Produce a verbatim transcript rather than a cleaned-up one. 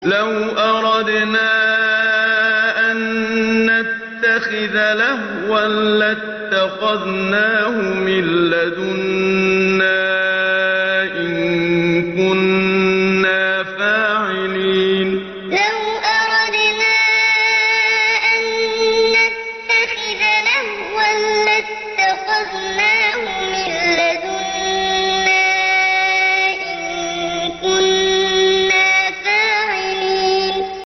لو أردنا أن نتخذ لهوا لاتخذناه من لدنا